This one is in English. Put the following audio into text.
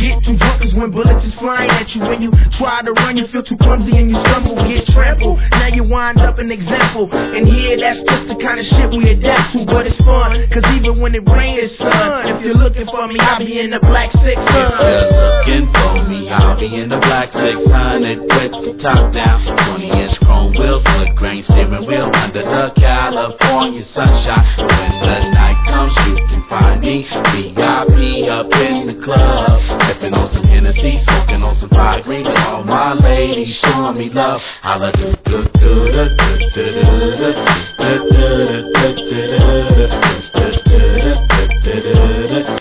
get too drunk is when bullets is flying at you. When you try to run, you feel too clumsy and you stumble, get trampled. Now you wind up an example. And here, that's just the kind of shit we adapt to. But it's fun, cause even when it rains, sun. If you're looking for me, I'll be in the black 600. If you're looking for me, I'll be in the black 600 with the top down, 20-inch chrome wheels, wood grain steering wheel under the California sunshine. When the night comes, you can find me VIP up in the club, sipping on some Hennessy, smoking on some fire green, with all my ladies showing me love. Holla do do do do do do do do.